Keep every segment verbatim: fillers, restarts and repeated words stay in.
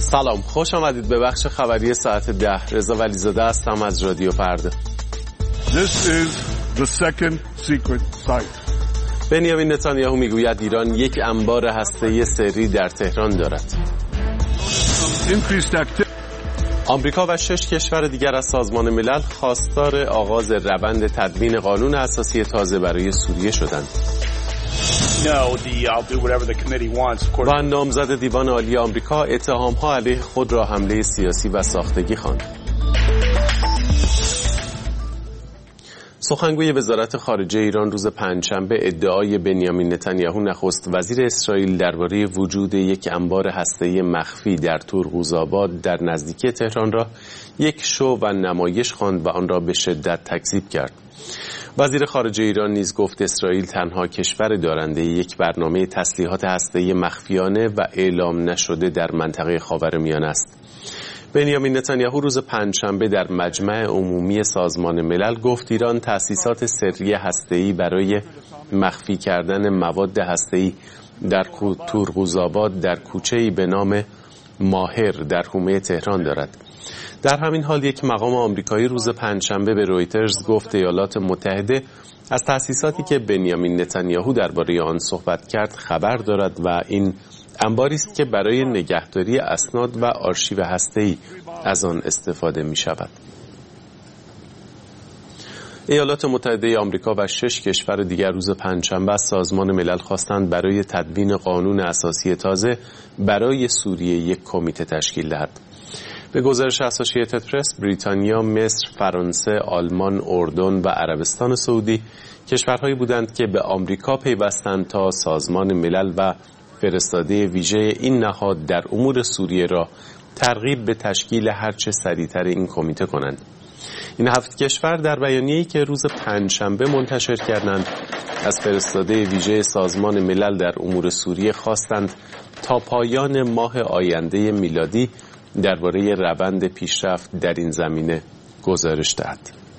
سلام، خوش آمدید به بخش خبری ساعت ده. رضا ولیزاده هستم از رادیو فردا. This is the second secret site. بنیامین نتانیاهو میگوید ایران یک انبار هسته‌ای سری در تهران دارد. آمریکا و شش کشور دیگر از سازمان ملل خواستار آغاز روند تدوین قانون اساسی تازه برای سوریه شدند. و نامزد دیوان عالی آمریکا اتهام‌ها علیه خود را حمله سیاسی و ساختگی خواند. سخنگوی وزارت خارجه ایران روز پنجشنبه ادعای بنیامین نتانیاهو نخست وزیر اسرائیل درباره وجود یک انبار هسته‌ای مخفی در تورغوزآباد در نزدیکی تهران را یک شو و نمایش خواند و آن را به شدت تکذیب کرد. وزیر خارجه ایران نیز گفت اسرائیل تنها کشور دارنده یک برنامه تسلیحات هسته‌ای مخفیانه و اعلام نشده در منطقه خاورمیانه است. بنیامین نتانیاهو روز پنجشنبه در مجمع عمومی سازمان ملل گفت ایران تأسیسات سری هسته‌ای برای مخفی کردن مواد هسته‌ای در تورغوزآباد در کوچه‌ای به نام ماهر در حومه تهران دارد. در همین حال یک مقام آمریکایی روز پنجشنبه به رویترز گفت ایالات متحده از تأسیساتی که بنیامین نتانیاهو درباره آن صحبت کرد خبر دارد و این انباری است که برای نگهداری اسناد و آرشیو هسته‌ای از آن استفاده می شود. ایالات متحده آمریکا و شش کشور دیگر روز پنجشنبه از سازمان ملل خواستند برای تدوین قانون اساسی تازه برای سوریه یک کمیته تشکیل دهد. به گزارش اسوسییتد پرس، بریتانیا، مصر، فرانسه، آلمان، اردن و عربستان سعودی کشورهایی بودند که به آمریکا پیوستند تا سازمان ملل و فرستاده ویژه این نهاد در امور سوریه را ترغیب به تشکیل هرچه سریعتر این کمیته کنند. این هفت کشور در بیانیه‌ای که روز پنجشنبه منتشر کردند از فرستاده ویژه سازمان ملل در امور سوریه خواستند تا پایان ماه آینده میلادی درباره روند پیشرفت در این زمینه گزارش دهد.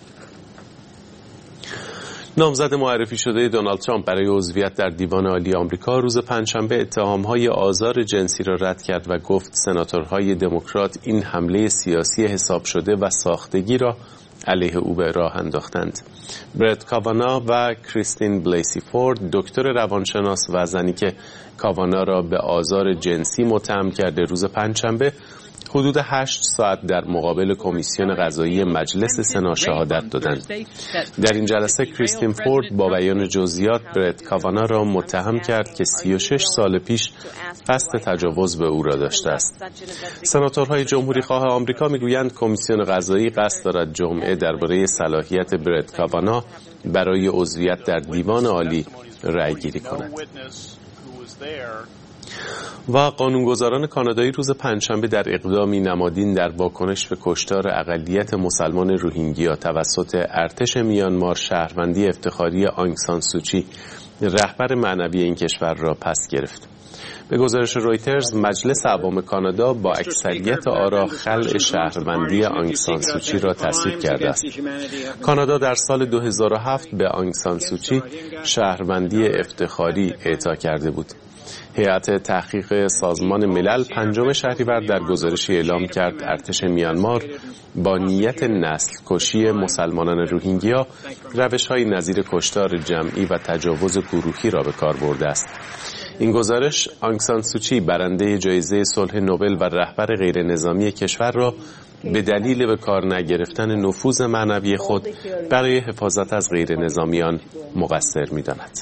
نامزد معرفی شده دونالد ترامپ برای عضویت در دیوان عالی آمریکا روز پنجشنبه اتهام‌های آزار جنسی را رد کرد و گفت سناتورهای دموکرات این حمله سیاسی حساب شده و ساختگی را علیه او به راه انداختند. برت کاوانا و کریستین بلیسی فورد، دکتر روانشناس و زنی که کاوانا را به آزار جنسی متهم کرده، روز پنجشنبه حدود هشت ساعت در مقابل کمیسیون قضایی مجلس سنا شهادت دادند. در این جلسه کریستین فورد با بیان جزئیات برت کاوانا را متهم کرد که سی و شش سال پیش قصد تجاوز به او را داشته است. سناتورهای جمهوری خواه آمریکا میگویند کمیسیون قضایی قصد دارد جمعه درباره صلاحیت برت کاوانا برای عضویت در دیوان عالی رأی گیری کند. و قانونگذاران کانادایی روز پنجشنبه در اقدامی نمادین در واکنش به کشتار اقلیت مسلمان روهینگیا توسط ارتش میانمار شهروندی افتخاری آنگ سان سوچی، رهبر معنوی این کشور، را پس گرفت. به گزارش رویترز، مجلس عوام کانادا با اکثریت آرا خلع شهروندی آنگ سان سوچی را تصویب کرده است. کانادا در سال دو هزار و هفت به آنگ سان سوچی شهروندی افتخاری اعطا کرده بود. هیئت تحقیق سازمان ملل پنجم شهریور در گزارشی اعلام کرد ارتش میانمار با نیت نسل کشی مسلمانان روهینگیا روش‌های نظیر کشتار جمعی و تجاوز گروهی را به کار برده است. این گزارش آنگ سان سوچی، برنده جایزه صلح نوبل و رهبر غیر نظامی کشور، را به دلیل به کار نگرفتن نفوذ معنوی خود برای حفاظت از غیر نظامیان مقصر می‌داند.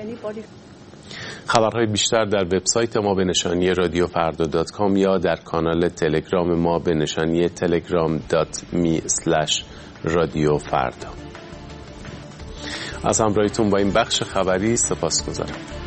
خبرهای بیشتر در وبسایت ما به نشانی رادیو فردا دات کام یا در کانال تلگرام ما به نشانی تلگرام دات می اسلش رادیو فردا. از همراهیتون با این بخش خبری سپاسگزارم.